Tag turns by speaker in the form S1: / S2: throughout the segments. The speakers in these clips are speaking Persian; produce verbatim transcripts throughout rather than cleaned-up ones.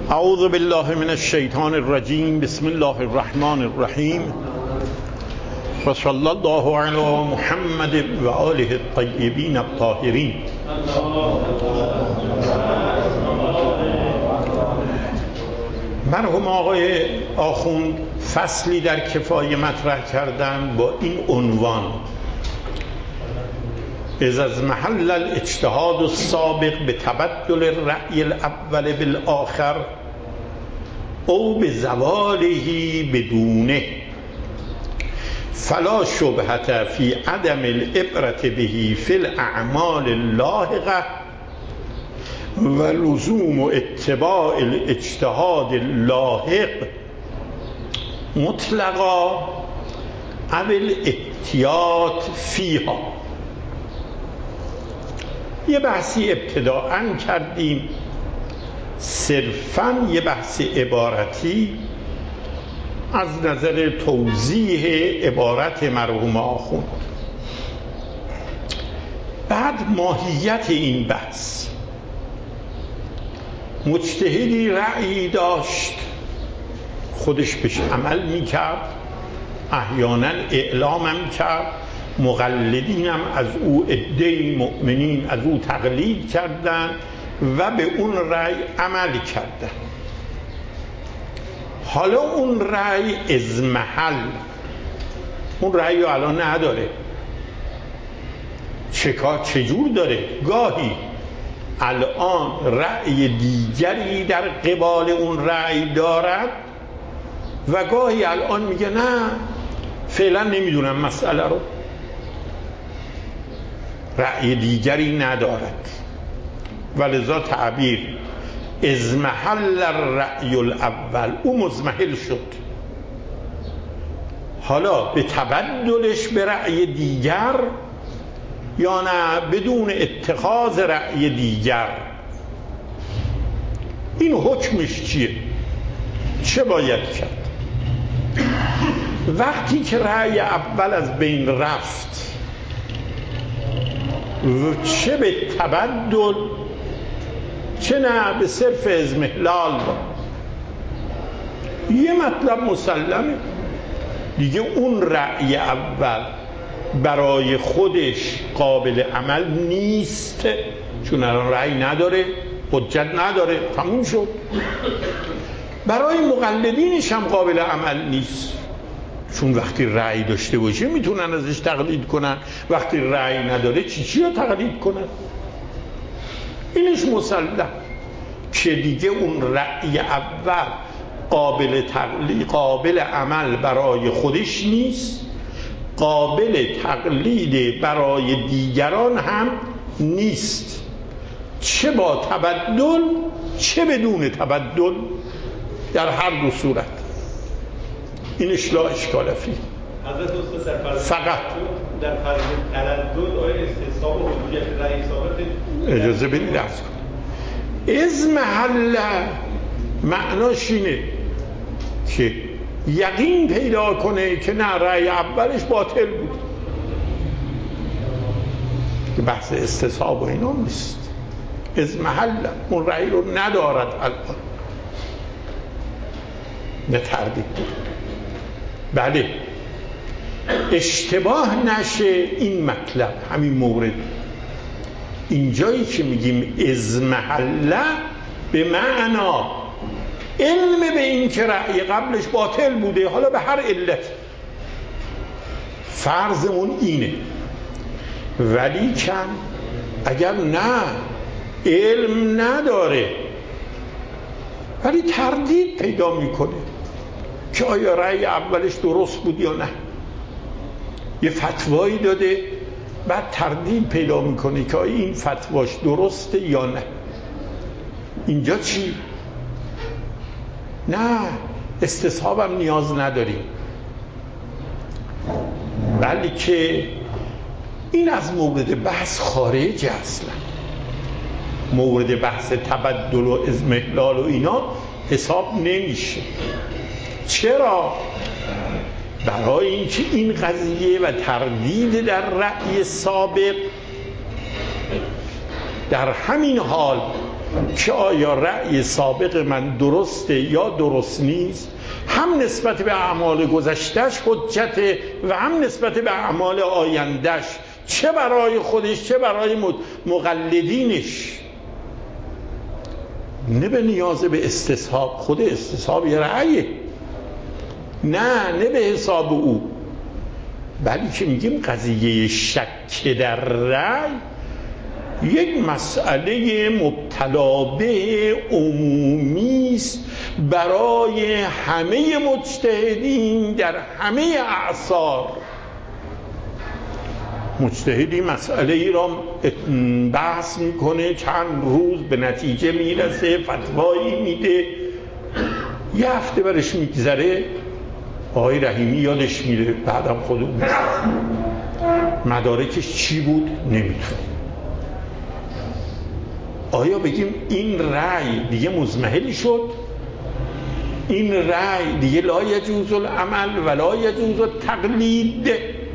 S1: اعوذ بالله من الشیطان الرجیم. بسم الله الرحمن الرحیم و صلی الله علی محمد و آله الطیبین الطاهرین. مرحوم آقای آخوند فصلی در کفایه مطرح کردن با این عنوان: اذ از محل الاجتهاد السابق به تبدل الرأی الاول بالآخر او به زواله بدونه فلا شبهة فی عدم العبرة به فی الاعمال اللاحقة و لزوم اتباع الاجتهاد اللاحق مطلقا او الاحتیاط فیها. یه بحثی ابتداءً کردیم، صرفاً یه بحث عبارتی از نظر توضیح عبارت مرحوم آخوند. بعد ماهیت این بحث: مجتهدی رأیی داشت، خودش بهش عمل میکرد، احیانا اعلامم کرد، مقلدینم از او عده مؤمنین از او تقلید کردند و به اون رأی عمل کردند. حالا اون رأی از محل، اون رأی رو الان نداره. چکار چجور داره؟ گاهی الان رأی دیگری در قبال اون رأی دارد و گاهی الان میگه نه فعلا نمیدونم مسئله رو، رأی دیگری ندارد. ولذا تعبیر از محل الرأی الاول، او مزمحل شد. حالا به تبدلش به رأی دیگر یا نه بدون اتخاذ رأی دیگر، این حکمش چیه؟ چه باید کرد؟ وقتی که رأی اول از بین رفت، چه به تبدل چه نه به صرف اضمحلال، یه مطلب مسلمه دیگه، اون رأی اول برای خودش قابل عمل نیست، چون الان رأی نداره، حجت نداره، تموم شد. برای مقلدینش هم قابل عمل نیست، چون وقتی رأی داشته باشه میتونن ازش تقلید کنن، وقتی رأی نداره چی چی رو تقلید کنن؟ اینش مسلم که دیگه اون رأی اول قابل تقلید، قابل عمل برای خودش نیست، قابل تقلید برای دیگران هم نیست، چه با تبدل چه بدون تبدل، در هر دو صورت. اینش لا اشکال فیه.
S2: حضرت استاد در
S1: فقط
S2: در فرض تردد آیا استصحاب و حجیت رأی ثابت؟
S1: اجازه بدید عرض کنم. از محل معناش اینه که یقین پیدا کنه که نه رأی اولش باطل بود، که بحث استصحاب و اینا نیست. از محل اون رأی رو ندارد الان، نه تردید. بله، اشتباه نشه این مطلب، همین مورد اینجایی که میگیم از محله به معنا علم به این که رأی قبلش باطل بوده، حالا به هر علت، فرضمون اینه. ولی کن اگر نه علم نداره ولی تردید پیدا میکنه که آیا رأی اولش درست بود یا نه، یه فتوایی داده، بعد تردید پیدا میکنه که آیا این فتواش درسته یا نه، اینجا چی؟ نه استصحابم نیاز نداریم، بلکه این از مورد بحث خارج اصلا، مورد بحث تبدل و اضمحلال و اینا حساب نمیشه. چرا؟ برای اینکه این قضیه و تردید در رأی سابق در همین حال که آیا رأی سابق من درسته یا درست نیست، هم نسبت به اعمال گذشتهش حجته و هم نسبت به اعمال آیندهش، چه برای خودش چه برای مقلدینش. نه به نیاز به استصحاب، خود استصحاب یه رأیه، نه نه به حساب او، بلکه میگیم قضیه شک در رأی یک مسئله مبتلا به عمومی است برای همه مجتهدین در همه اعصار. مجتهدی مسئله ای را بحث میکنه، چند روز به نتیجه میرسه، فتوایی میده، یه هفته برش میگذره، آقای رحیمی یادش میره، بعدم خودمون مدارکش چی بود نمیدونیم. آیا بگیم این رأی دیگه مزمحل شد؟ این رأی دیگه لا یجوز العمل ولا یجوز التقلید؟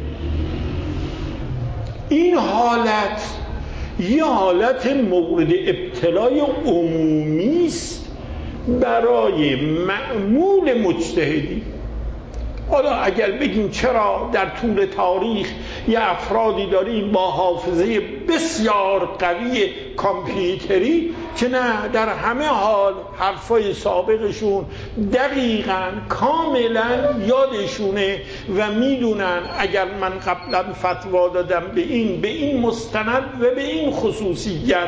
S1: این حالت یه حالت مورد ابتلای عمومی است برای معمول مجتهدی. حالا اگر بگیم چرا در طول تاریخ یه افرادی داریم با حافظه بسیار قوی کامپیوتری که نه در همه حال حرفای سابقشون دقیقاً کاملاً یادشونه و میدونن اگر من قبلا فتوا دادم به این به این مستند و به این خصوصیت،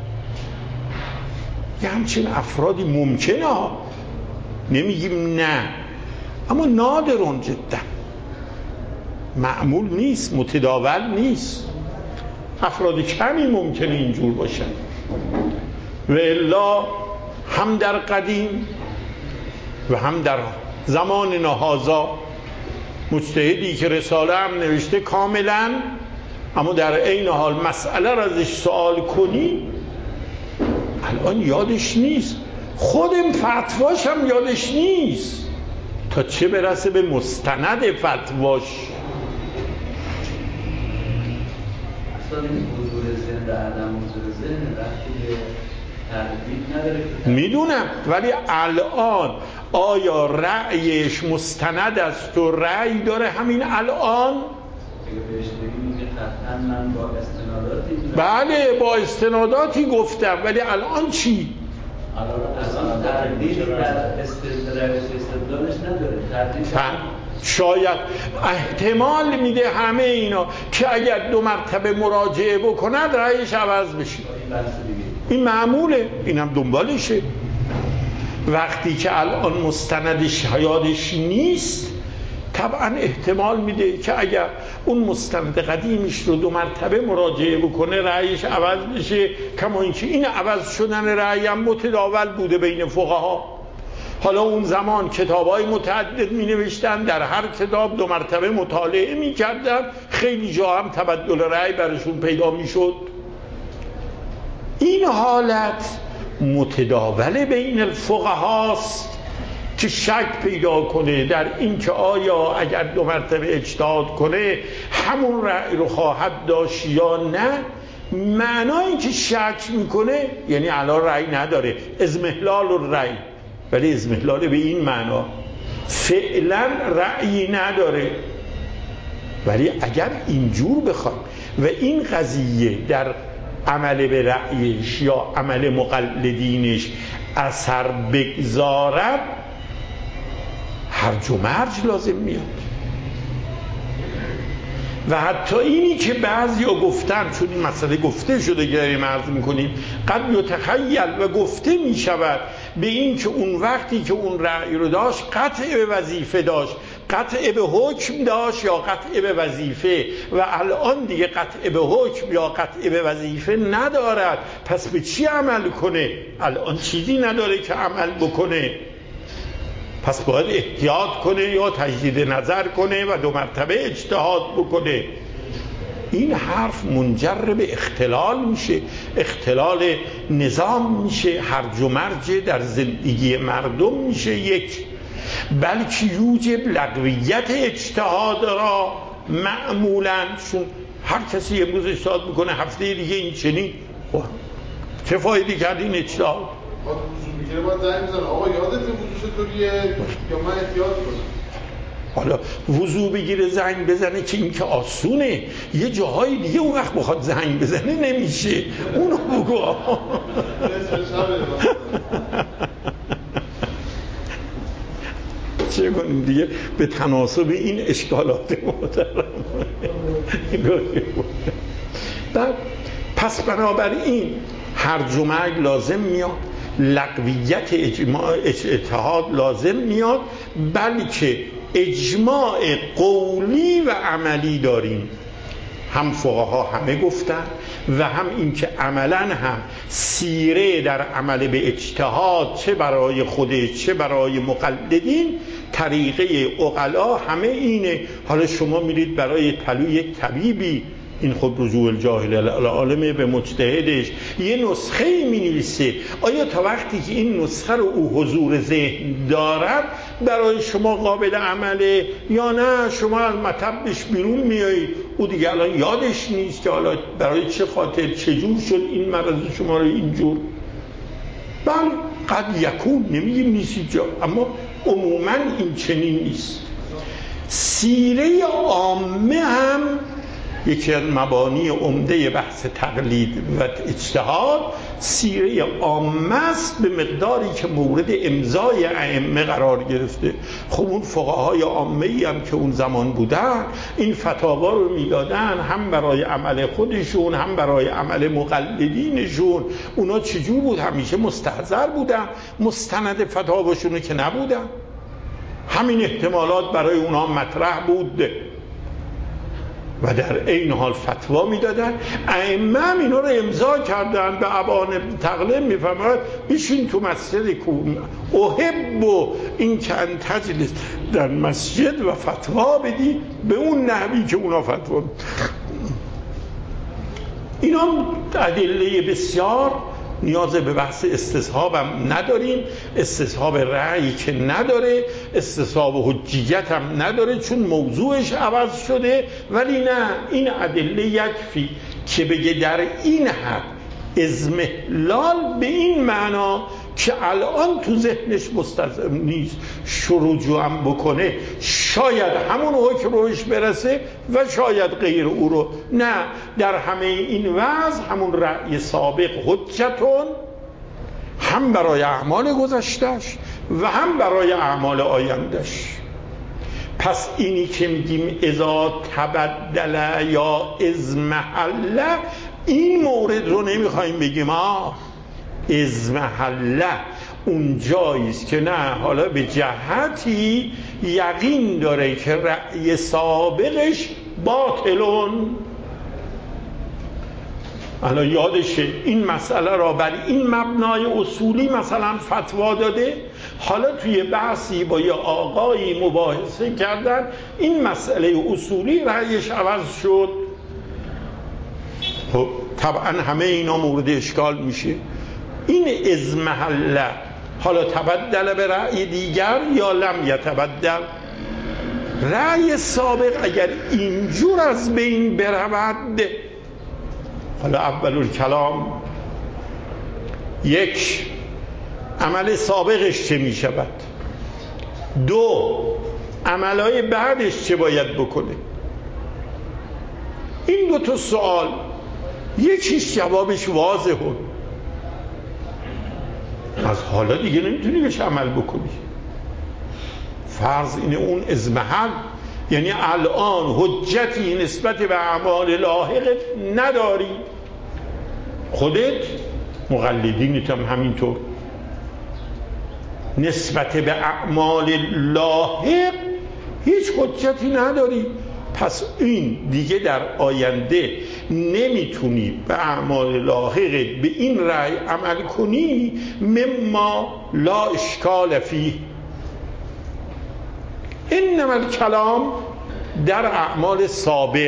S1: یه همچین افرادی ممکنه، نمیگیم نه، اما نادرون جدا، معمول نیست، متداول نیست. افراد کمی ممکنه اینجور باشن و الا هم در قدیم و هم در زمان نهازا مجتهدی که رساله هم نوشته کاملا، اما در عین حال مسئله را ازش سوال کنی الان یادش نیست، خودم فتواش هم یادش نیست، تا چه برسه به مستند فتواش.
S3: اصلا این حضور ذهن و عدم حضور ذهن وقتی به تردید نداره.
S1: میدونم، ولی الان آیا رأیش مستند است و رأی داره همین الان؟
S3: اگه بهش بگیم که قطعا من با استناداتی
S1: بله با استناداتی گفتم، ولی الان چی؟
S3: الان تردید در استدلالش نداره. تردید
S1: شاید احتمال میده همه اینا که اگر دو مرتبه مراجعه بکند رأیش عوض بشه. این معموله، اینم دنبالشه. وقتی که الان مستندش یادش نیست طبعا احتمال میده که اگر اون مستند قدیمش رو دو مرتبه مراجعه بکنه رأیش عوض بشه، کما اینکه این عوض شدن رأی هم متداول بوده بین فقها. حالا اون زمان کتابای متعدد می نوشتن، در هر کتاب دو مرتبه مطالعه می کردن، خیلی جا هم تبدل رأی برشون پیدا می شد. این حالت متداول بین الفقهاست که شک پیدا کنه در این که آیا اگر دو مرتبه اجتهاد کنه همون رأی رو خواهد داشت یا نه. معنای که شک میکنه یعنی الان رأی نداره، اضمحلال الرأی، ولی اضمحلال به این معنا فعلا رأیی نداره. ولی اگر اینجور بخوایم و این قضیه در عمل به رأیش یا عمل مقلدینش اثر بگذارد هرج و مرج لازم میاد. و حتی اینی که بعضیا گفتن، چون این مسئله گفته شده که داریم عرض میکنیم، قد یتخیل و گفته میشود به این که اون وقتی که اون رأی رو داشت قطع به وظیفه داشت، قطع به حکم داشت یا قطع به وظیفه، و الان دیگه قطع به حکم یا قطع به وظیفه ندارد، پس به چی عمل کنه؟ الان چیزی نداره که عمل بکنه، پس باید احتیاط کنه یا تجدید نظر کنه و دو مرتبه اجتهاد بکنه. این حرف منجر به اختلال میشه، اختلال نظام میشه، هرج و مرج در زندگی مردم میشه یک، بلکه یوجب لغویت اجتهاد را معمولاً، چون هر کسی امروز اجتهاد میکنه هفته دیگه این چنین چه فایده کرد این اجتهاد؟
S4: باید وضو میگیره باید زنگ بزنه آقا یادت وضو چطوریه یا من احتیاط کنم.
S1: حالا وضو بگیره زنگ بزنه که این که آسونه، یه جاهای دیگه اون وقت بخواد زنگ بزنه نمیشه، اونو بگو. چه کنیم دیگه به تناسب این اشکالات محترم. پس بنابراین هرج و مرج لازم میاد، لغویت اجماع اتحاد لازم میاد، بلکه اجماع قولی و عملی داریم. هم فقها همه گفتن و هم این که عملا هم سیره در عمل به اجتهاد چه برای خودش چه برای مقلدین طریقه عقلا همه اینه. حالا شما میرید برای طلوع یک طبیبی، این خود رجوع الجاهل العالمه به مجتهدش یه نسخه ای می نویسه، آیا تا وقتی که این نسخه رو او حضور ذهن دارد برای شما قابل عمله یا نه شما از مطبش بیرون میایید او دیگه الان یادش نیست که حالا برای چه خاطر چجور شد این مرض شما رو اینجور. بله قد یکون، نمیگیم نیست جا، اما عموما این چنین نیست. سیره عامه هم یکی از مبانی عمده بحث تقلید و اجتهاد سیره عامه است به مقداری که مورد امضای ائمه قرار گرفته. خب اون فقهای عامه ای هم که اون زمان بودن این فتاوا رو میدادن هم برای عمل خودشون هم برای عمل مقلدینشون. اونا چجور بود؟ همیشه مستحضر بودن، مستند فتاواشون که نبودن، همین احتمالات برای اونا مطرح بود و در این حال فتوا میدادن. ائمه هم اینا رو امضا کردن. به ابان تغلب میفرماید بشین تو مسجد کون احب و این که ان تجلس در مسجد و فتوا بدی به اون نحوی که اونا فتوا. اینا ادله بسیار، نیاز به بحث استصحاب هم نداریم، استصحاب رأی که نداره، استصحاب حجیت هم نداره چون موضوعش عوض شده. ولی نه، این ادله یکفی که بگه در این حد اضمحلال به این معنا که الان تو ذهنش مستلزم نیست شروع هم بکنه، شاید همون حکم روش برسه و شاید غیر او رو. نه، در همه این وضع همون رأی سابق حجتون هم برای اعمال گذشتش و هم برای اعمال آیندش. پس اینی که میگیم اذا تبدل یا اضمحل، این مورد رو نمیخوایم بگیم آه اضمحل اون جاییست که نه حالا به جهتی یقین داره که رأی سابقش باطلون. الان یادشه این مسئله را بر این مبنای اصولی مثلا فتوا داده، حالا توی بحثی با یه آقایی مباحثه کردن این مسئله اصولی رأیش عوض شد. خب طبعا همه اینا مورد اشکال میشه. این اضمحل حالا تبدل به رأی دیگر یا لم یتبدل. رأی سابق اگر اینجور از بین برود، حالا اول الکلام یک، عمل سابقش چه می شود؟ دو، عملهای بعدش چه باید بکنه؟ این دو تا سوال یکیش جوابش واضحه، از حالا دیگه نمیتونی بهش عمل بکنی. فرض اینه اون اضمحل یعنی الان حجتی نسبت به اعمال لاحقت نداری، خودت مقلدینت هم همینطور نسبت به اعمال لاحق هیچ حجتی نداری. پس این دیگه در آینده نمیتونی به اعمال لاحقت به این رأی عمل کنی، مما لا اشکال فیه. انما الکلام در اعمال سابق.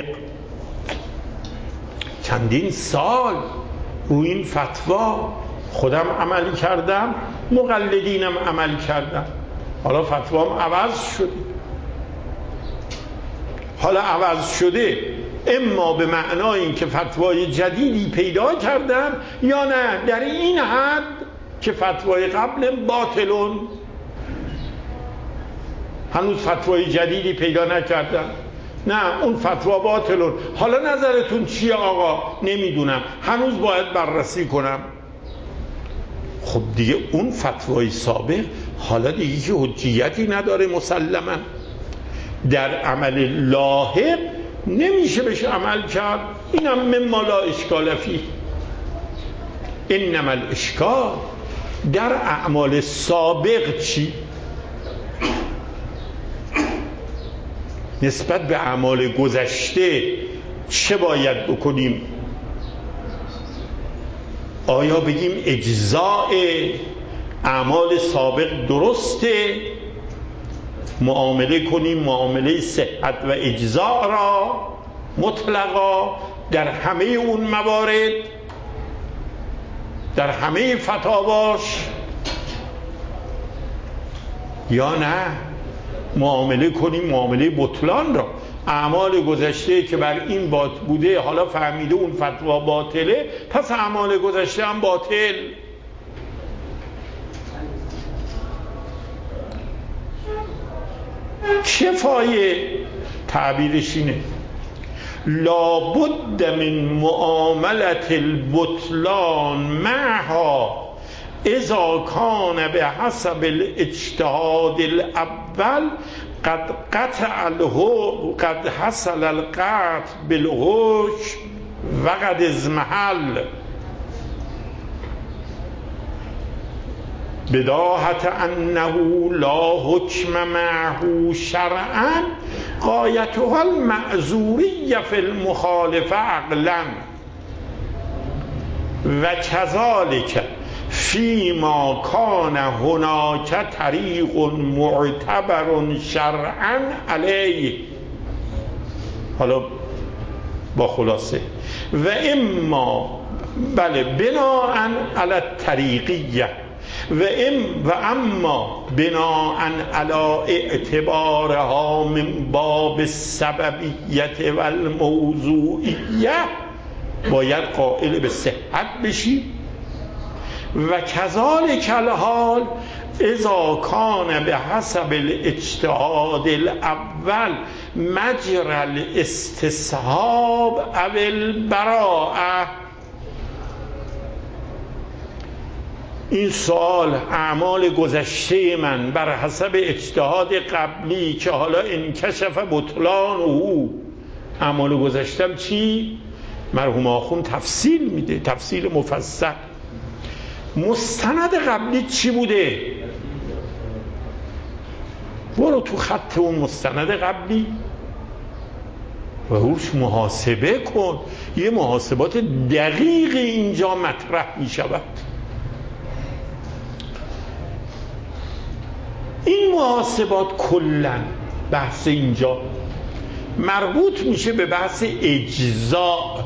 S1: چندین سال روی این فتوا خودم عمل کردم، مقلدینم عمل کردم، حالا فتوام عوض شده. حالا عوض شده اما به معنای این که فتوای جدیدی پیدا کردن یا نه در این حد که فتوای قبل باطلون، هنوز فتوای جدیدی پیدا نکردن، نه اون فتوا باطلون. حالا نظرتون چیه آقا؟ نمیدونم، هنوز باید بررسی کنم. خب دیگه اون فتوای سابق حالا دیگه که حجیتی نداره، مسلما در عمل لاحق نمیشه بهش عمل کرد. اینم مما لا اشکال فیه. انما الاشکال در اعمال سابق چی؟ نسبت به اعمال گذشته چه باید بکنیم؟ آیا بگیم اجزاء اعمال سابق درسته، معامله کنیم معامله صحت و اجزاء را مطلقا در همه اون موارد، در همه فتاواش، یا نه معامله کنیم معامله بطلان را؟ اعمال گذشته که بر این بات بوده حالا فهمیده اون فتوا باطله، پس اعمال گذشته هم باطل. چه فایه؟ تعبیرش اینه لابد من معاملت البطلان معها اذا کان به حسب الاجتهاد الاول قد قطع الهو قد حصل القطع بالهوش و قد ازمحل بداهت انه لا حکم معه شرعا غایتها المعذوریه فی المخالفه عقلا و کذالک فیما کان هناک طریق معتبر شرعا علیه. حالا با خلاصه و اما بله بناءً علی الطریقیه و ام و اما بناءً علی اعتبارها من باب السببیه و الموضوعیه باید قائل به صحت بشی. و کذالک الحال اذا کان به حسب الاجتهاد الاول مجرى الاستصحاب او البراءه. این سوال اعمال گذشته من بر حسب اجتهاد قبلی که حالا انکشف بطلان او، اعمال گذشتم چی؟ مرحوم آخوند تفصیل میده، تفصیل مفصل. مستند قبلی چی بوده؟ برو تو خط اون مستند قبلی و روش محاسبه کن. یه محاسبات دقیق اینجا مطرح می شود. این محاسبات کلن بحث اینجا مربوط میشه به بحث اجزاء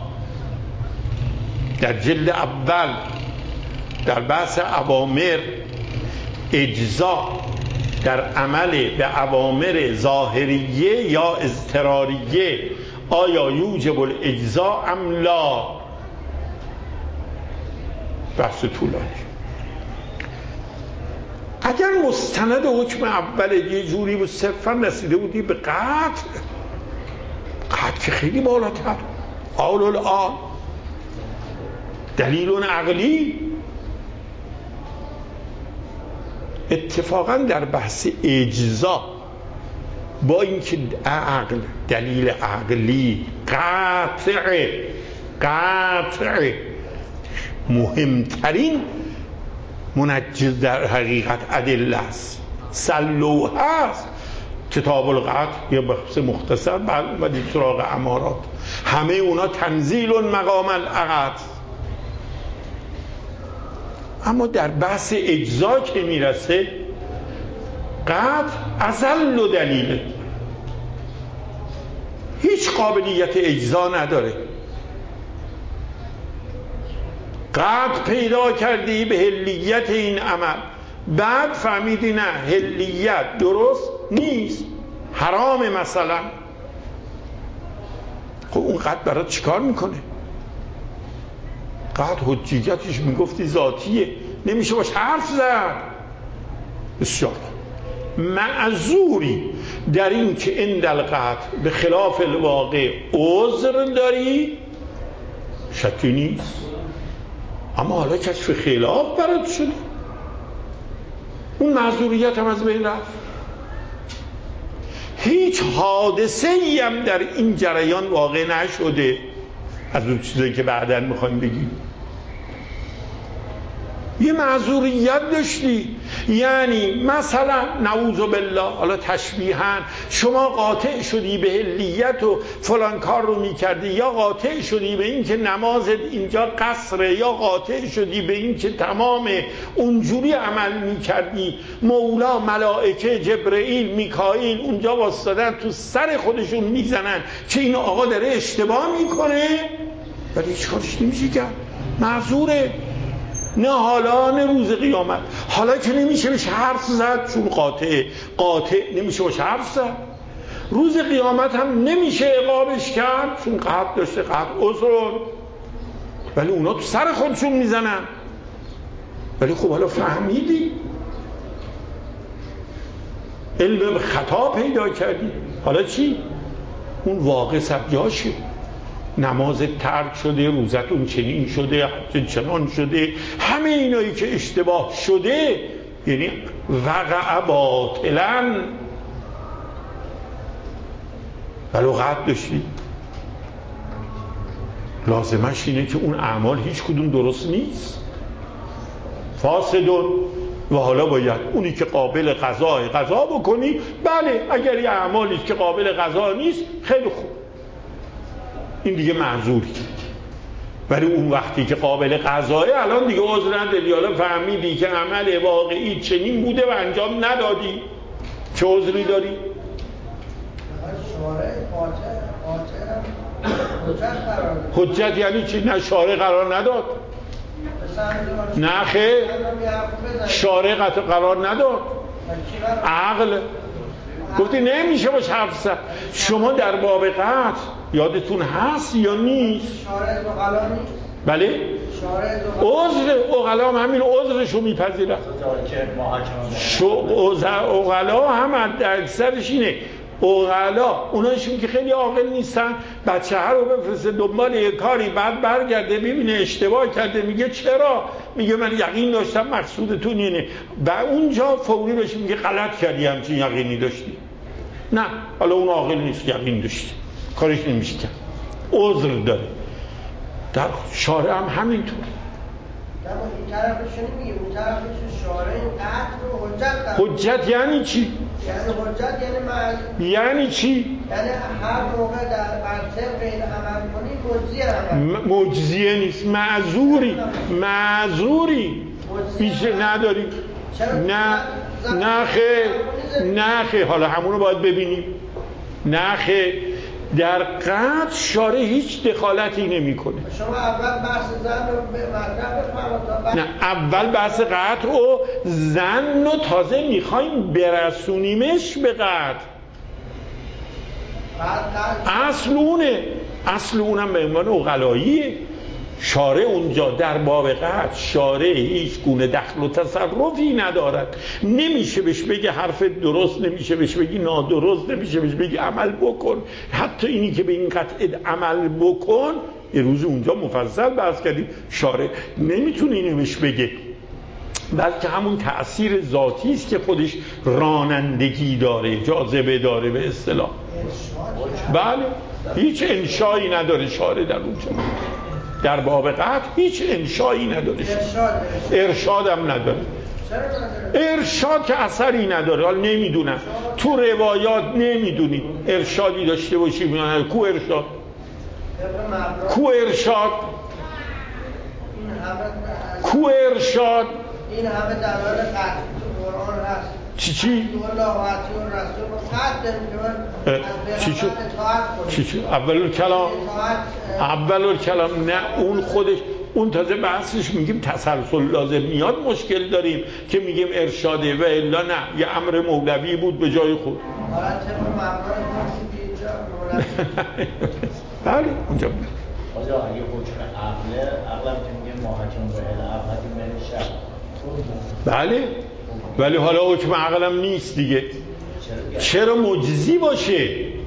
S1: در جلد اول، در بحث اوامر. اجزاء در عمل به اوامر ظاهریه یا اضطراریه آیا یوجب الاجزاء ام لا؟ بحث طولانی. اگر مستند حکم اول یه جوری بود صرفا رسیده بودی به قطع، قطع که خیلی بالاتر، آل الان دلیل عقلی. اتفاقا در بحث اجزا با اینکه عقل دلیل عقلی قطع قطع مهمترین منجز در حقیقت ادله است، سلوه است. کتاب القطع یه بحث مختصر بعد اومدید سراغ امارات، همه اونا تنزیل مقام العقد. اما در بحث اجزا که میرسه قطع ازل و دلیله، هیچ قابلیت اجزا نداره. قطع پیدا کردی به حلیت این عمل، بعد فهمیدی نه حلیت درست نیست، حرام مثلا، خب اون قطع برات چیکار میکنه؟ قطع حجیتش میگفتی ذاتیه، نمیشه باش حرف زد. بسیار معذوری در این که عند القطع به خلاف الواقع عذر داری، شکی نیست. اما حالا کشف خلاف برات شده، اون معذوریت هم از بین رفت. هیچ حادثه ای هم در این جریان واقع نشده از اون چیزایی که بعداً میخوایم بگیم. یه معذوریت داشتی، یعنی مثلا نعوذ بالله، حالا تشبیهاً شما قاطع شدی به حلیت و فلان کار رو میکردی، یا قاطع شدی به این که نمازت اینجا قصره، یا قاطع شدی به این که تمام اونجوری عمل میکردی، مولا، ملائکه، جبرئیل، میکائیل اونجا واسطادن تو سر خودشون میزنن که این آقا داره اشتباه میکنه، ولی هیچ کارش نمیشه کرد، معذوره. نه حالا نه روز قیامت. حالا که نمیشه بهش حرف زد چون قاطع قاطع نمیشه بهش حرف زد. روز قیامت هم نمیشه عقابش کرد چون قطع داشته، قطع عذر، ولی اونا تو سر خودشون میزنن. ولی خب حالا فهمیدی، علم خطا پیدا کردی، حالا چی؟ اون واقع سبجاشه، نماز ترک شده، روزت اون چنین شده، حج چنان شده، همه اینایی که اشتباه شده یعنی وقع باطلاً. ولو قطع داشتی، لازمش اینه که اون اعمال هیچ کدوم درست نیست، فاسدون، و حالا باید اونی که قابل قضای قضا بکنی. بله اگر یه اعمالی که قابل قضا نیست خیلی خوب، این دیگه معذوری. ولی اون وقتی که قابل قضاه، الان دیگه عذر نداری، حالا فهمیدی که عمل واقعی چنین بوده و انجام ندادی، چه عذری داری؟ حجت یعنی چی؟ نه شارع قرار نداد، نه خیر، شارع قرار نداد، عقل گفتی نمیشه باش حرف زد. شما در باب قطع یادتون هست یا نیست؟
S5: شارع اغلا نیست؟
S1: بله؟ عذر اغلا هم همین عذرشو میپذیرن. اغلا هم در اکثرش اینه، اغلا اونایشون که خیلی عاقل نیستن، بچه ها رو بفرسته دنبال یه کاری، بعد برگرده ببینه اشتباه کرده، میگه چرا؟ میگه من یقین داشتم مقصودتون اینه، و اونجا فوری بهش میگه غلط کردی، همچین یقینی داشتی. نه، حالا اون عاقل نیست، یقین داشتی، کارش نمیشه کرد، عذر داره. در شارع هم همینطور.
S5: اما این طرفش نمیگه، اون طرفش شارع قطع رو حجت
S1: حجت یعنی چی؟
S5: یعنی حجت یعنی معلوم.
S1: یعنی چی؟
S5: یعنی هر موقع در برطبق این عمل کنی مجزیه عمل،
S1: مجزیه نیست، معذوری، معذوری بیشه نداری. نه نه خیر، نه خیر، حالا همونو باید ببینیم. نه خیر، در قطع شارع هیچ دخالتی نمی کنه.
S5: شما اول بحث زن رو به مطرح بفرمایید.
S1: نه، اول بحث قطع و زن رو تازه میخوایم برسونیمش به قطع. اصل اونه، اصل اونم به عنوان عقلاییه. شارع اونجا در باب قطع شارع هیچ گونه دخل و تصرفی ندارد، نمیشه بهش بگه حرف درست، نمیشه بهش بگی نادرست، نمیشه بهش بگی عمل بکن. حتی اینی که به این قطع عمل بکن یه روز اونجا مفصل بحث کردیم، شارع نمیتونه اینو بهش بگه، بلکه همون تأثیر ذاتی است که خودش رانندگی داره، جاذبه داره به اصطلاح. بله، هیچ انشایی نداره شارع در اونجا، در باب قطع هیچ انشایی نداره، ارشاد هم نداره. ارشاد که اثری نداره. حالا نمیدونم تو روایات نمیدونی ارشادی داشته باشی، میانه کو ارشاد، کو ارشاد، کو ارشاد،
S5: این همه دلایل قطعی تو قرآن هست.
S1: چی چی؟
S5: الله و اطیعوا الرسول قطع داریم که
S1: چی چی؟
S5: اطاعت
S1: چی چی؟ اول کلام، اول کلام، نه اون خودش، اون تازه بحثش میگیم تسلسل لازم میاد مشکل داریم که میگیم ارشاده و الا نه، یه امر مولوی بود به جای خود.
S5: حالا طبق مبنای اینجا مولوی
S1: بله اونجا بود.
S6: آجا اگه حکم عقله، عقلم که میگه محاکم به العقل من شب.
S1: بله ولی حالا حکم عقلم نیست دیگه. چرا مجزی باشه؟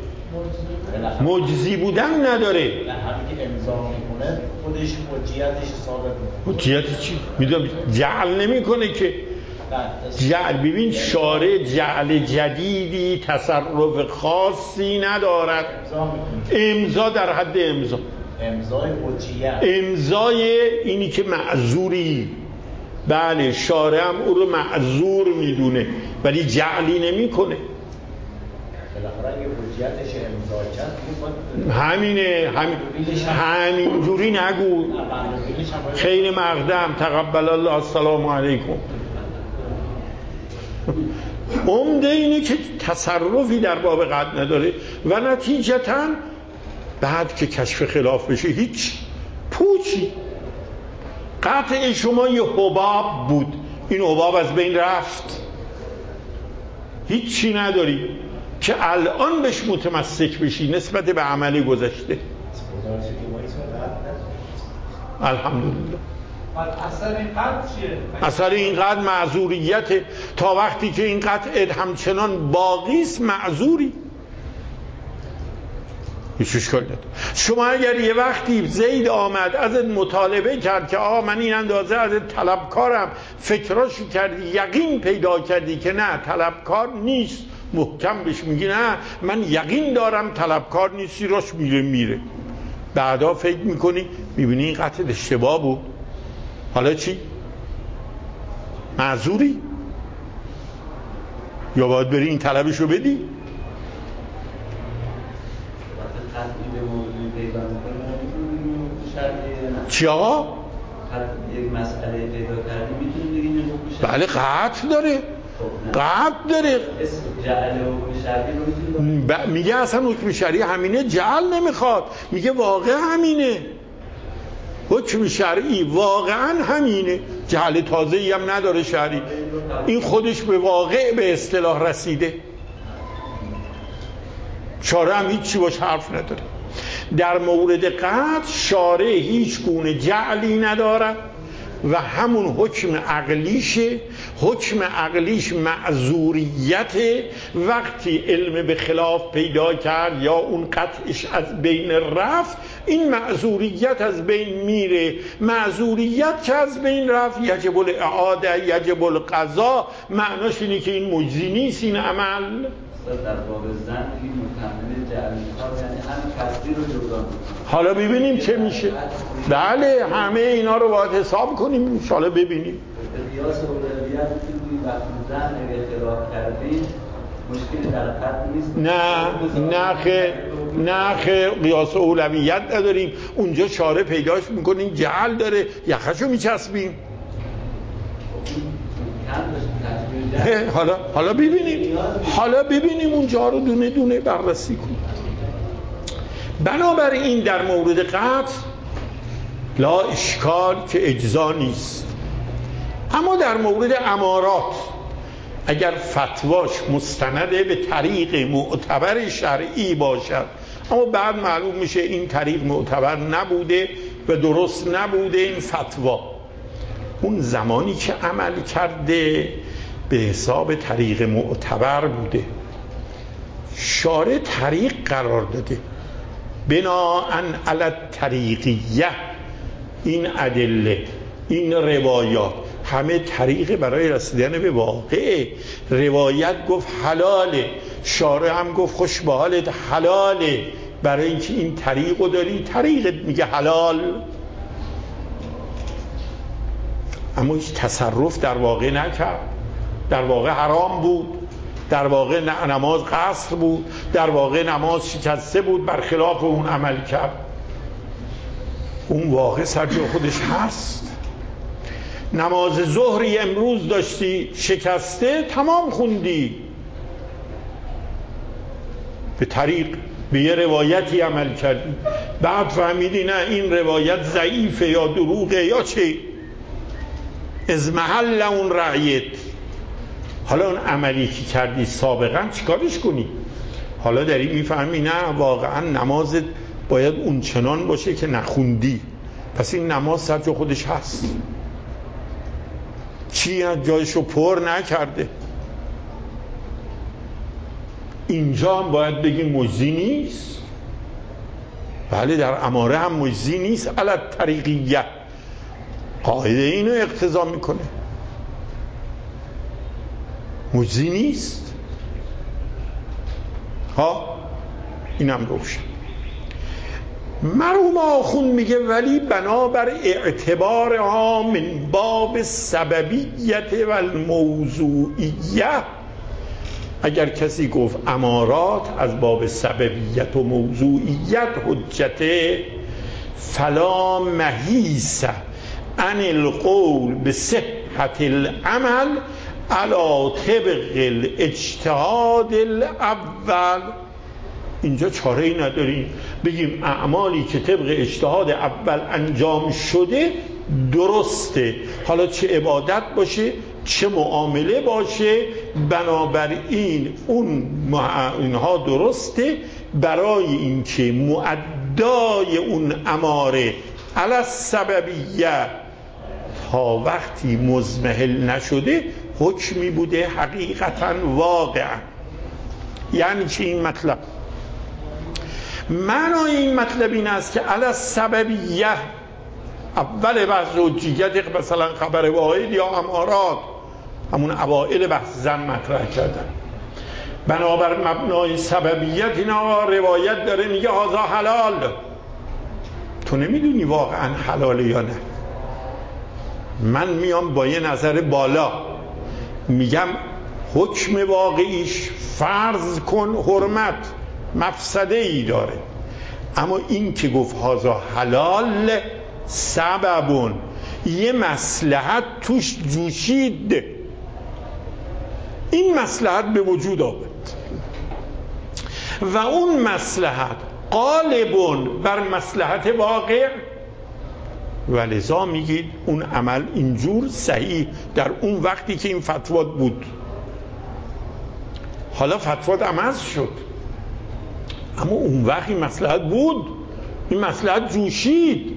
S1: مجزی بودن نداره.
S6: نه همین که امضا میکنه خودش حجیتش ثابت میکنه.
S1: حجیت چی؟ میدونم جعل نمیکنه که. جعل ببین شارع جعل جدیدی تصرف خاصی ندارد. امضا در حد امضا.
S6: امضای حجیت.
S1: امضای اینی که معذوری. بله شارع هم او رو معذور میدونه ولی جعلی نمیکنه.
S6: بالاخره اگه حجیتش امضا کرد
S1: همینه همین همینجوری نگو. خیر مقدم تقبل الله السلام علیکم. عمده اینه که تصرفی در باب قطع نداره و نتیجتاً بعد که کشف خلاف بشه هیچ پوچی. قطع شما یه حباب بود، این حباب از بین رفت، هیچی نداری که الان بهش متمسک بشی نسبت به عمل گذشته. الحمدلله.
S2: اثر این قطع چیه؟
S1: اثر این قطع معذوریته. تا وقتی که این قطع همچنان باقی است معذوری، هیچ اشکال نداره. شما اگر یه وقتی زید آمد ازت مطالبه کرد که آقا من این اندازه ازت طلبکارم، فکراشو کردی، یقین پیدا کردی که نه طلبکار نیست، محکم بهش میگی نه من یقین دارم طلبکار نیستی، راش میره میره بعدا فکر میکنی میبینی این قطع اشتباه بود، حالا چی؟ معذوری؟ یا باید بری این طلبشو بدی؟ چی آقا؟
S3: یک مسئله پیدا کردی میتونیم بگیم این حکم شرعی؟
S1: بله قطع داره، قطع داره.
S3: جعل حکم شرعی رو میتونیم
S1: ب... میگه اصلا حکم شرعی همینه، جعل نمیخواد، میگه واقع همینه، حکم شرعی واقعا همینه، جعل تازه‌ای هم نداره شرعی، این خودش به واقع به اصطلاح رسیده، شارع هم هیچی باش حرف نداره. در مورد قطع شارع هیچ گونه جعلی نداره و همون حکم عقلیشه. حکم عقلیش معذوریت. وقتی علم به خلاف پیدا کرد یا اون قطعش از بین رفت، این معذوریت از بین میره. معذوریت که از بین رفت یجب الاعاده، یجب القضا، معناش اینه که این مجزی نیست این عمل.
S3: در باب زن این مکمل جعل میخواد، یعنی هم تصدیر رو جدا میکنه.
S1: حالا ببینیم چه میشه. بله همه اینا رو باید حساب کنیم انشاءالله ببینیم.
S3: به قیاس اولویت میتونیم وقتی زن اگه خلاف کردیم مشکلی در قطع نیست.
S1: نه نه خیر نه خیر قیاس اولویت نداریم. اونجا شارع پیداش میکنیم جعل داره، یخشو میچسبیم. حالا حالا ببینیم حالا ببینیم اونجا رو دونه دونه بررسی کنیم. بنابراین در مورد قطع لا اشکال که اجزا نیست، اما در مورد امارات اگر فتواش مستنده به طریق معتبر شرعی باشد اما بعد معلوم میشه این طریق معتبر نبوده و درست نبوده این فتوا، اون زمانی که عمل کرده به حساب طریق معتبر بوده، شارع طریق قرار داده، بناءً علی الطریقیه، این ادله این روایات همه طریق برای رسیدن به واقعه. روایت گفت حلاله، شارع هم گفت خوش به حالت حلاله، برای اینکه این طریقو داری طریقت میگه حلال. اما هیچ تصرف در واقع نکرد، در واقع حرام بود، در واقع نماز قصر بود، در واقع نماز شکسته بود، برخلاف اون عمل کرد. اون واقع سر جای خودش هست. نماز ظهری امروز داشتی شکسته، تمام خوندی، به طریق به یه روایتی عمل کردی، بعد فهمیدی نه این روایت ضعیفه یا دروغه یا چه، از محل اون رعیت. حالا اون عملی که کردی سابقا چیکارش کنی؟ حالا داری میفهمی نه واقعا نماز باید اون چنان باشه که نخوندی. پس این نماز سر جا خودش هست، چی از جایشو پر نکرده. اینجا هم باید بگیم مجزی نیست. بله در اماره هم مجزی نیست. علی طریقیه قاعده اینو اقتضا میکنه، مجزی نیست. ها اینم روشن. مرحوم آخوند میگه ولی بنابر اعتبارها من باب سببیت و الموضوعیه، اگر کسی گفت امارات از باب سببیت و موضوعیت حجته، فلا محیص عن القول به صحت العمل علی طبق الاجتهاد الاول. اینجا چاره ای نداریم بگیم اعمالی که طبق اجتهاد اول انجام شده درسته، حالا چه عبادت باشه چه معامله باشه، بنابراین اون اینها درسته، برای اینکه مؤدای اون اماره علی السببیه تا وقتی مضمحل نشده حکمی بوده حقیقتا واقعا. یعنی چی این مطلب؟ معنای این مطلب این است که علی السببیه اول بحث حجیت مثلا خبر واحد یا امارات، همون اوائل بحث زن مطرح کردن، بنابر مبنای سببیت اینا روایت داره میگه هذا حلال، تو نمیدونی واقعا حلاله یا نه. من میام با یه نظر بالا میگم حکم واقعیش فرض کن حرمت مفسده ای داره، اما این که گفت هذا حلال سببون، یه مصلحت توش جوشید، این مصلحت به وجود آمد و اون مصلحت غالبون بر مصلحت واقع، ولذا میگید اون عمل اینجور صحیح در اون وقتی که این فتوا بود. حالا فتوا عمل شد، اما اون وقت این مصلحت بود، این مصلحت جوشید،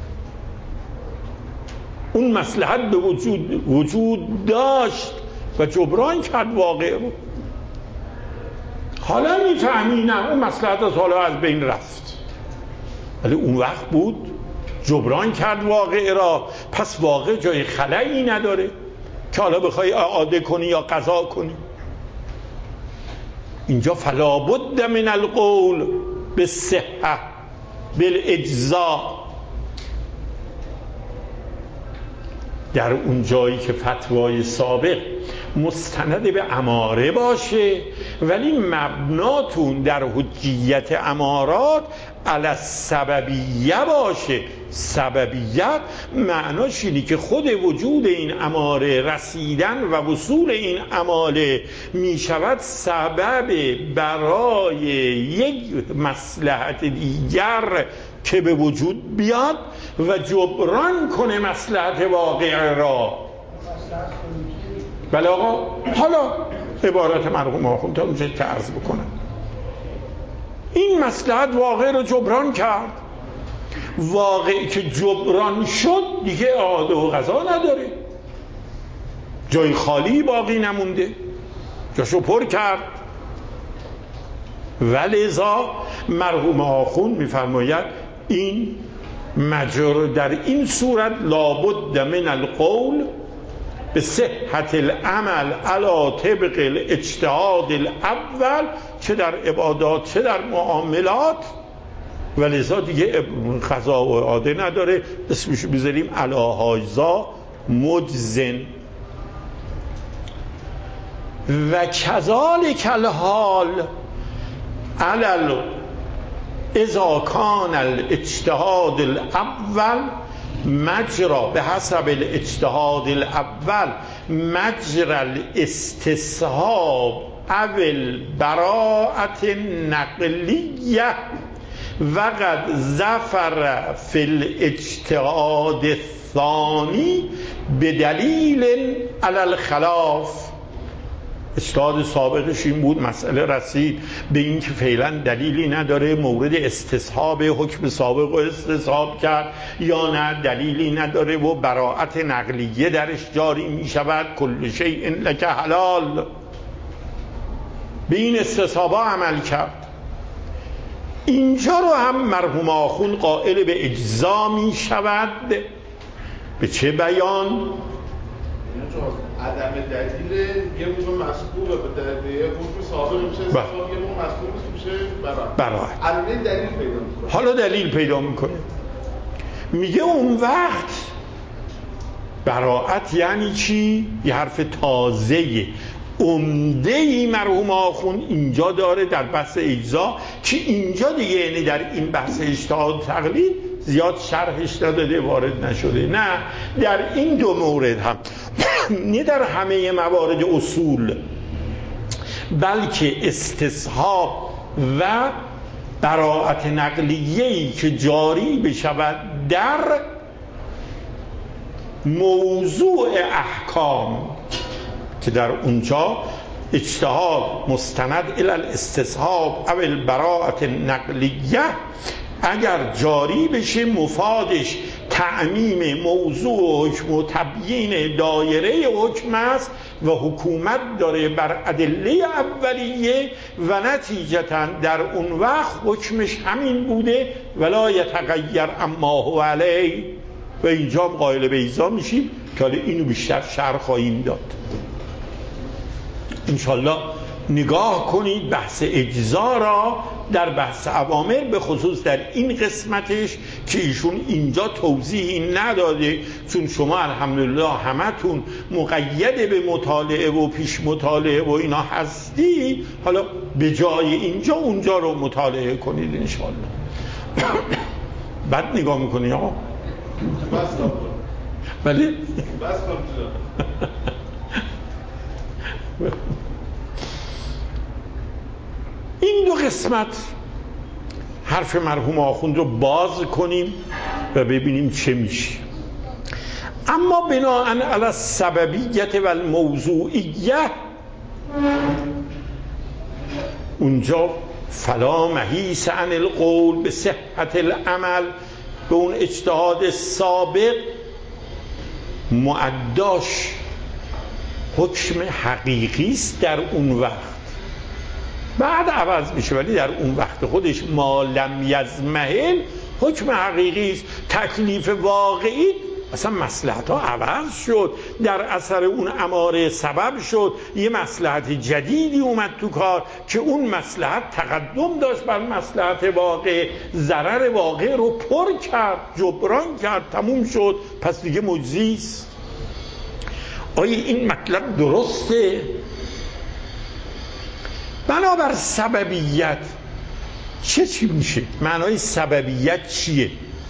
S1: اون مصلحت به وجود وجود داشت و جبران کرد واقع رو. حالا میفهمی نه اون مصلحت از حالا از بین رفت، ولی اون وقت بود، جبران کرد واقع را، پس واقع جای خلایی نداره که حالا بخوای اعاده کنی یا قضا کنی. اینجا فلا بد من القول بالصحة بالاجزاء، در اون جایی که فتوای سابق مستند به اماره باشه ولی مبناتون در حجیت امارات علی السببیه باشه. سببیت معناش اینه که خود وجود این اماره، رسیدن و وصول این اماله می شود سبب برای یک مصلحت دیگر که به وجود بیاد و جبران کنه مصلحت واقع را. بله آقا، حالا عبارت مرحوم آخوند تا اونجا که عرض بکنم، این مصلحت واقع رو جبران کرد، واقعی که جبران شد دیگه اعاده و قضا نداره، جای خالی باقی نمونده، جاشو پر کرد. ولذا مرحوم آخوند میفرماید این مجر در این صورت لابد من القول به صحت العمل علی طبق الاجتهاد الاول، چه در عبادات چه در معاملات، ولذا دیگه قضا و اعاده نداره، اسمشو بذاریم علی هذا مجزن. و کذالک الحال علی اذا کان الاجتهاد الاول مجرا به حسب الاجتهاد الاول مجرى الاستصحاب او البراءة النقلیه و قد ظفر فی الاجتهاد الثانی بدلیل علی الخلاف. اجتهاد سابقش این بود، مسئله رسید به این که فعلا دلیلی نداره، مورد استصحاب حکم سابق و استصحاب کرد یا نه دلیلی نداره و براءت نقلیه درش جاری می شود، کل شیء لک حلال. به این استصحابا عمل کرد. اینجا رو هم مرحوم آخوند قائل به اجزا می شود. به چه بیان؟
S4: عدم دلیل یه موضوع مسئول به دلیل حکم سابق میشه، استصحاب یه موضوع مسئول میشه برای علمه دلیل پیدا میکنه.
S1: حالا دلیل پیدا میکنه، میگه اون وقت براءت یعنی چی؟ یه حرف تازه عمده‌ای مرحوم آخوند اینجا داره در بحث اجزا که اینجا دیگه یعنی در این بحث اجتهاد تقلید زیاد شرحش نداده، وارد نشده. نه، در این دو مورد هم نه در همه موارد اصول، بلکه استصحاب و براءت نقلیه‌ای که جاری بشود در موضوع احکام که در اونجا اجتهاد مستند الی الاستصحاب او البراءت نقلیه اگر جاری بشه مفادش تعمیم موضوع حکم و تبیین دایره حکم است و حکومت داره بر ادله اولیه و نتیجتا در اون وقت حکمش همین بوده ولا یتغیر اما هو علیه. و اینجا قائل به اجزا میشیم که حالا اینو بیشتر شرح خواهیم داد انشالله. نگاه کنید بحث اجزا را در بحث اوامر، به خصوص در این قسمتش که ایشون اینجا توضیحی نداده، چون شما الحمدلله همتون مقید به مطالعه و پیش مطالعه و اینا هستی، حالا به جای اینجا اونجا رو مطالعه کنید انشالله. بعد نگاه میکنی آقا
S4: بس کن
S1: بله
S4: بس کن
S1: این دو قسمت حرف مرحوم آخوند رو باز کنیم و ببینیم چه میشه. اما بناءً علی السببیت و الموضوعیه اونجا فلا محیص عن القول به صحت العمل، به اون اجتهاد سابق معداش حکم حقیقی است در اون وقت، بعد عوض میشه، ولی در اون وقت خودش ما لم یزمهل حکم حقیقی است. تکلیف واقعی اصلا مصلحت ها عوض شد، در اثر اون اماره سبب شد، یه مصلحت جدیدی اومد تو کار که اون مصلحت تقدم داشت بر مصلحت واقع، ضرر واقع رو پر کرد، جبران کرد، تموم شد، پس دیگه مجزی است. آیا این مطلب درسته؟ بنابر سببیت چه چی میشه؟ معنای سببیت چیه؟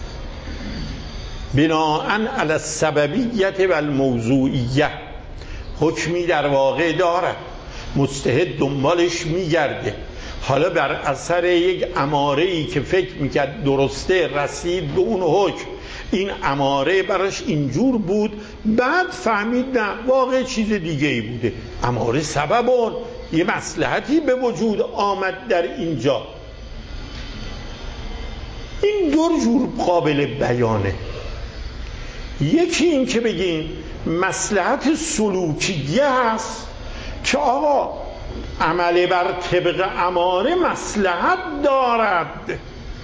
S1: بناءً علی السببیت و الموضوعیه حکمی در واقع دارد، مجتهد دنبالش میگرده، حالا بر اثر یک اماره‌ای که فکر میکرد درسته رسید به اون حکم، این اماره براش اینجور بود، بعد فهمید نه واقع چیز دیگه ای بوده، اماره سببون، یه مصلحتی به وجود آمد در اینجا. این دو جور قابل بیانه. یکی این که بگیم مصلحت سلوکیه هست که آقا عمل بر طبق اماره مصلحت دارد،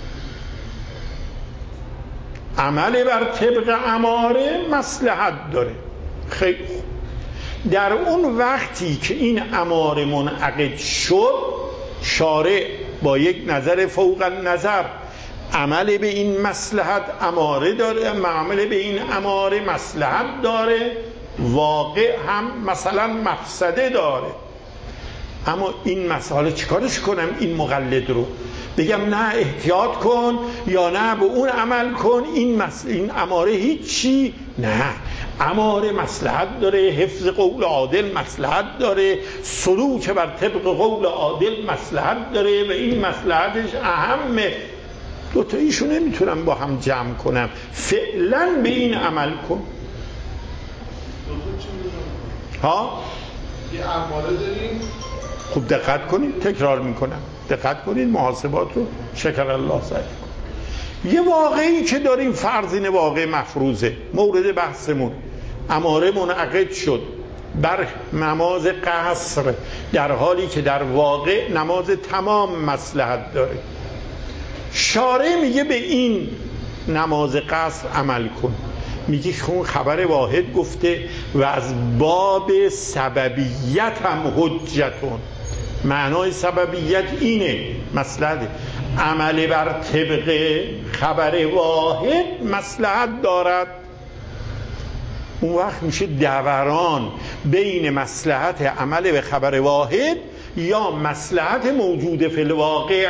S1: عمل بر طبق اماره مصلحت داره. خیلی در اون وقتی که این اماره منعقد شد، شارع با یک نظر فوق النظر عمل به این مصلحت اماره داره، عمل به این اماره مصلحت داره، واقع هم مثلا مفسده داره. اما این مسئله چیکارش کنم؟ این مقلد رو بگم نه احتیاط کن یا نه به اون عمل کن، این مس... این اماره هیچی؟ نه، اماره مصلحت داره، حفظ قول عادل مصلحت داره، سلوک بر طبق قول عادل مصلحت داره و این مصلحتش اهمه. دوتاییشو نمیتونم با هم جمع کنم، فعلا به این عمل کن. ها
S4: یه اماره داریم.
S1: خوب دقت کنید، تکرار میکنم، دقت کنید محاسبات رو. شکر الله سعی کن. یه واقعی که داریم، فرض اینه واقع مفروضه، مورد بحثمون، اماره منعقد شد بر نماز قصر، در حالی که در واقع نماز تمام مصلحت داره. شارع میگه به این نماز قصر عمل کن، میگه خون خبر واحد گفته و از باب سببیت هم حجتون. معنای سببیت اینه، مصلحت عمل بر طبق خبر واحد مصلحت دارد. اون وقت میشه دوران بین مصلحت عمل به خبر واحد یا مصلحت موجود فی الواقع.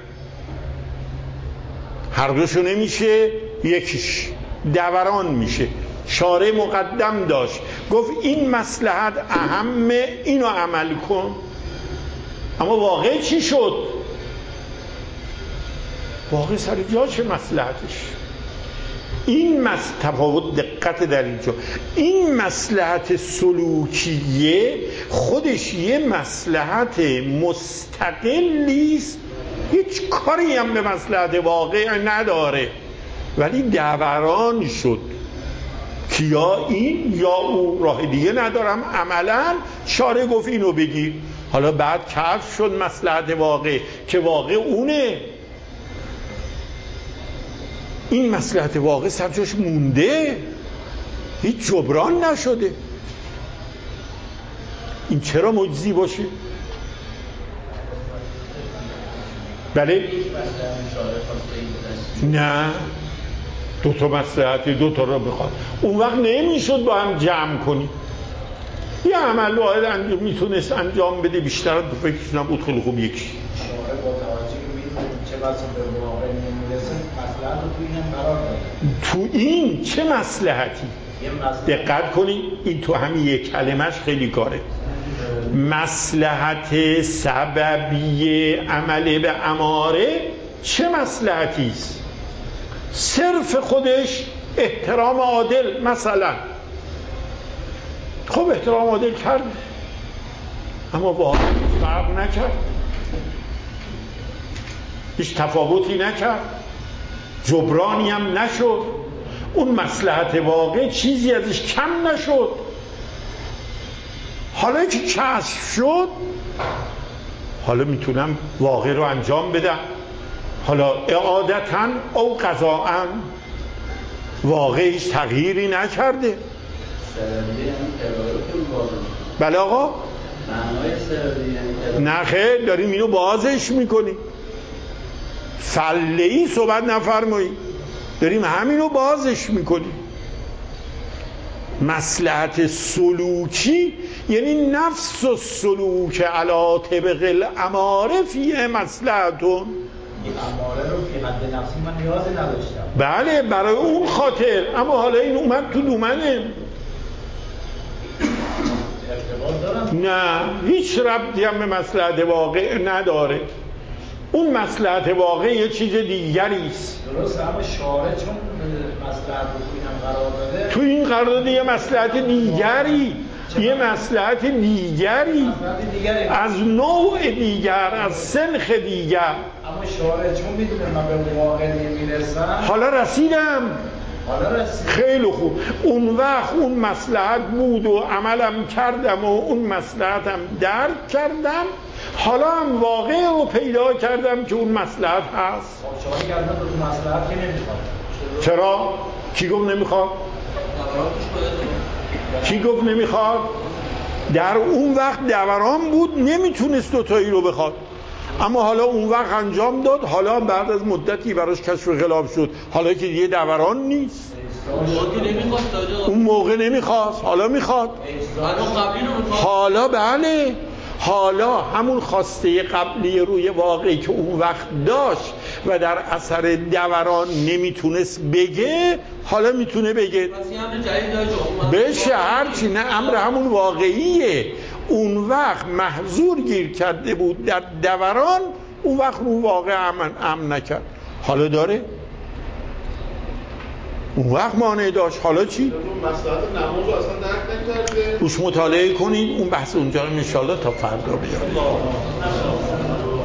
S1: هر دوشو نمیشه، یکیش دوران میشه. شارع مقدم داشت، گفت این مصلحت اهمه، اینو عمل کن. اما واقع چی شد؟ واقع سر جاشه مصلحتش. این مس... تفاوت دقت در اینجا، این مصلحت سلوکیه خودش یه مصلحت مستقلیست، هیچ کاری هم به مصلحت واقع نداره، ولی دوران شد که یا این یا او، راه دیگه ندارم. عملا شارع گفت اینو بگیر. حالا بعد کشف شد مصلحت واقع که واقع اونه. این مصلحت واقع سر جاش مونده، هیچ جبران نشده. این چرا مجزی باشه؟ بله؟ نه، دو تا مصلحت دو تا رو بخواد، اون وقت نمیشد با هم جمع کنی. یه عمل واحد انجام میتونست انجام بده، بیشتر تو فکرش نبود. خیلی خوب یکی
S6: شارع با توجه که میدونیم چه بسا به واقع نمیرسه مصلحت رو تو اینم قرار داده.
S1: تو این چه مصلحتی؟ دقت کنید، این تو همین یک کلمش خیلی کاره. مصلحت سببی عمل به اماره چه مصلحتی است؟ صرف خودش احترام عادل مثلا. خب احترام عادل کرد، اما واقعا فرق نکرد، هیچ تفاوتی نکرد، جبرانی هم نشد. اون مصلحت واقع چیزی ازش کم نشد. حالا که کشف شد، حالا میتونم واقع رو انجام بدم. حالا اعادتاً او قضاءً، واقع هیچ تغییری نکرده. بله آقا؟ نه خیر، داریم اینو بازش میکنیم. فلهی صحبت نفرمایید، داریم همینو بازش میکنیم. مصلحت سلوکی یعنی نفس و سلوک علی طبق الاماره فیه مصلحتون.
S6: اماره رو فی حد نفسی من نیازی نداشتم.
S1: بله برای اون خاطر، اما حالا این اومد تو دومنه. نه، هیچ ربطی هم به مصلحت واقع نداره. اون مصلحت واقع یه چیز دیگری است.
S6: درسته، اما شارع چون مصلحت رو تو اینم قرار داده،
S1: تو این قرار داده یه مصلحت دیگری، یه مصلحت دیگری از نوع دیگر، از سنخ دیگر.
S6: اما شارع چون میدونه من به واقع نمیرسم،
S1: حالا رسیدم.
S6: حالا رسید.
S1: خیلی خوب، اون وقت اون مصلحت بود و عملم کردم و اون مصلحتم درک کردم. حالا هم واقع رو پیدا کردم که اون مصلحت هست.
S6: شارع کردن تو مصلحت که نمیخواد.
S1: چرا؟ کی گفت نمیخواد؟ کی گفت نمیخواد؟ در اون وقت دوران بود، نمیتونست دوتایی رو بخواد. اما حالا اون وقت انجام داد، حالا بعد از مدتی براش کشف خلاف شد، حالا که دیگه دوران نیست. اون موقع نمیخواست، حالا میخواد. حالا بله، حالا همون خواسته قبلی روی واقعی که اون وقت داشت و در اثر دوران نمیتونست بگه، حالا میتونه بگه. بشه هرچی، نه امر همون واقعیه. اون وقت محظور گیر کرده بود در دوران، اون وقت اون واقع امن امن نکرد. حالا داره اون وقت مانع داشت. حالا چی؟
S4: مصلحت نماز رو اصلا درک نکرده.
S1: روش مطالعه کنید اون بحث اونجا رو ان شاءالله تا فردا بیارید.